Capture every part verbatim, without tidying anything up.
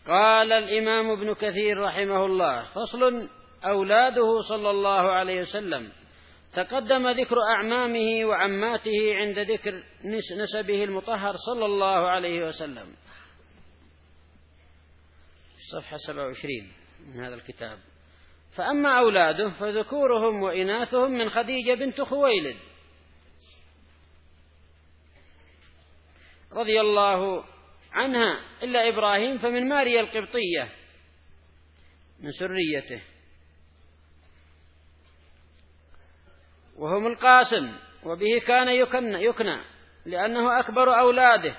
قال الإمام ابن كثير رحمه الله: فصل: أولاده صلى الله عليه وسلم. تقدم ذكر أعمامه وعماته عند ذكر نسبه المطهر صلى الله عليه وسلم. صفحة سبعة وعشرين من هذا الكتاب. فأما أولاده فذكورهم وإناثهم من خديجة بنت خويلد رضي الله عنها، إلا إبراهيم فمن ماريا القبطية من سريته، وهم القاسم، وبه كان يكنى, يكنى لأنه أكبر أولاده،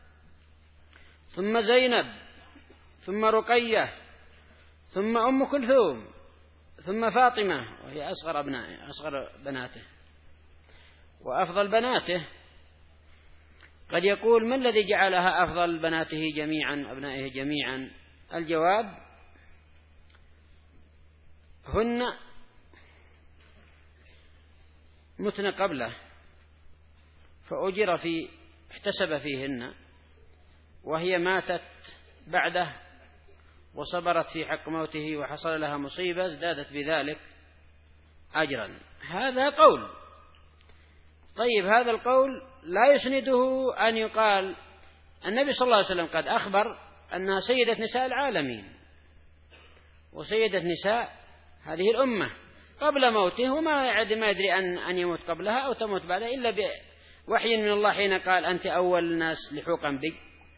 ثم زينب، ثم رقية، ثم أم كلثوم، ثم فاطمة وهي أصغر أبنائه أصغر بناته وأفضل بناته. قد يقول: ما الذي جعلها أفضل بناته جميعا أبنائه جميعا؟ الجواب: هن متن قبله فأجر في احتسب فيهن، وهي ماتت بعده وصبرت في حق موته وحصل لها مصيبة ازدادت بذلك أجرا. هذا قول. طيب، هذا القول لا يسنده أن يقال النبي صلى الله عليه وسلم قد أخبر أنها سيدة نساء العالمين وسيدة نساء هذه الأمة قبل موته، وما يعد ما يدري أن أن يموت قبلها أو تموت بعدها إلا بوحي من الله حين قال: أنت أول الناس لحوقا بي.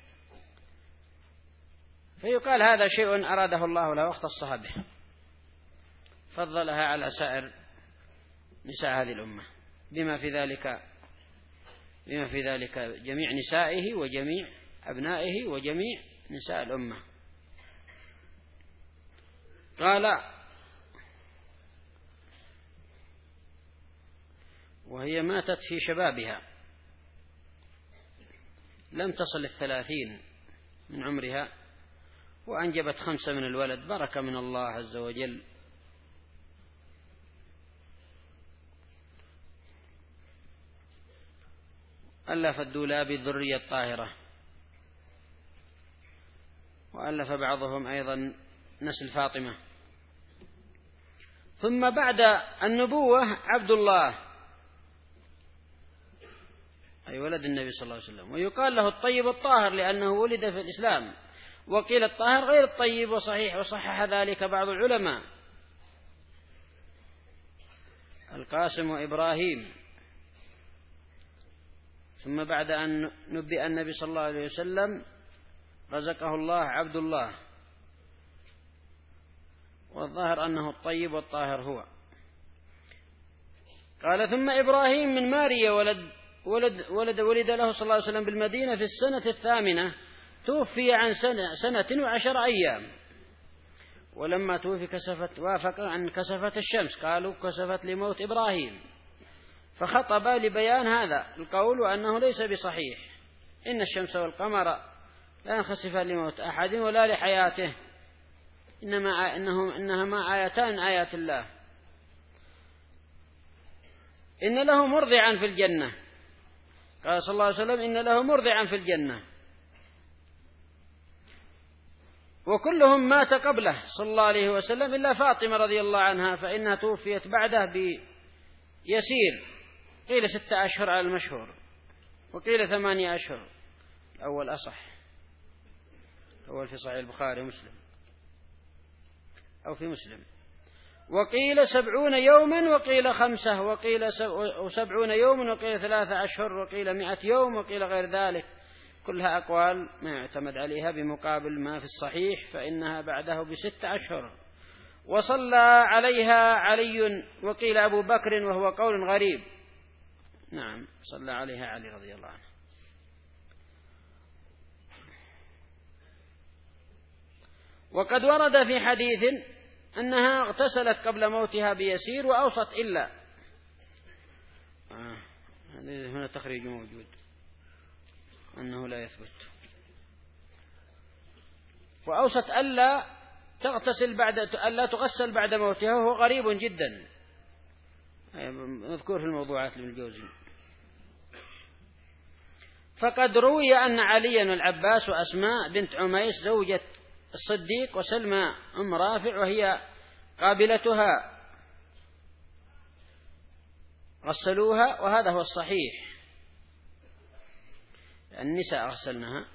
فيقال هذا شيء أراده الله له واختصها به، فضلها على سائر نساء هذه الأمة بما في ذلك بما في ذلك جميع نسائه وجميع أبنائه وجميع نساء الأمة. قال: وهي ماتت في شبابها، لم تصل الثلاثين من عمرها، وأنجبت خمسة من الولد، بركة من الله عز وجل. ألف الدولابي الذرية الطاهرة، وألف بعضهم أيضا نسل فاطمة. ثم بعد النبوة عبد الله أي ولد النبي صلى الله عليه وسلم، ويقال له الطيب الطاهر لأنه ولد في الإسلام، وقيل الطاهر غير الطيب، وصحيح وصحح ذلك بعض العلماء. القاسم وإبراهيم. ثم بعد أن نبئ النبي صلى الله عليه وسلم رزقه الله عبد الله، والظاهر أنه الطيب والطاهر هو. قال: ثم إبراهيم من ماريا ولد ولد ولد ولد له صلى الله عليه وسلم بالمدينة في السنة الثامنة، توفي عن سنة, سنة وعشر أيام، ولما توفي كسفت وافق أن كسفت الشمس، قالوا كسفت لموت إبراهيم، فخطب لبيان هذا القول وأنه ليس بصحيح، إن الشمس والقمر لا ينخسفان لموت أحد ولا لحياته، إنما إنهم إنهما آيتان آيات الله. إن له مرضعا في الجنة، قال صلى الله عليه وسلم: إن له مرضعا في الجنة. وكلهم مات قبله صلى الله عليه وسلم إلا فاطمة رضي الله عنها، فإنها توفيت بعده بيسير، قيل ستة أشهر على المشهور، وقيل ثمانية أشهر، الأول أصح، الأول في صحيح البخاري ومسلم أو في مسلم. وقيل سبعون يوما، وقيل خمسة، وقيل سبعون يوما، وقيل ثلاثة أشهر، وقيل مئة يوم، وقيل غير ذلك. كلها أقوال ما يعتمد عليها بمقابل ما في الصحيح، فإنها بعده بستة أشهر. وصلى عليها علي، وقيل أبو بكر، وهو قول غريب. نعم، صلى عليها علي رضي الله عنه. وقد ورد في حديث أنها اغتسلت قبل موتها بيسير وأوصت إلا آه. هنا تخريج موجود أنه لا يثبت. وأوصت ألا تغتسل بعد ألا تغسل بعد موتها، وهو غريب جدا، مذكور في الموضوعات لابن الجوزي. فقد روي أن عليا والعباس وأسماء بنت عميس زوجة الصديق وسلمى أم رافع وهي قابلتها غسلوها، وهذا هو الصحيح، النساء غسلنها.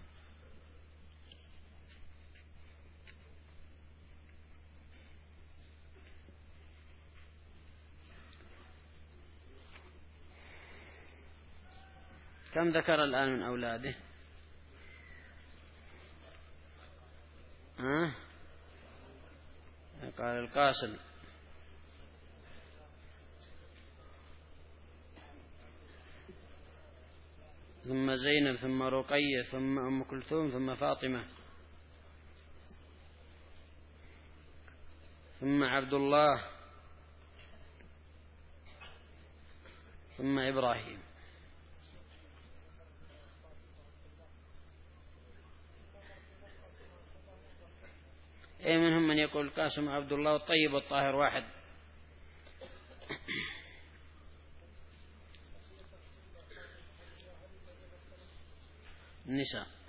كم ذكر الآن من أولاده؟ ها؟ قال القاسم ثم زينب ثم رقية ثم أم كلثوم ثم فاطمة ثم عبد الله ثم إبراهيم. أي منهم من يقول القاسم عبد الله الطيب والطاهر واحد. النساء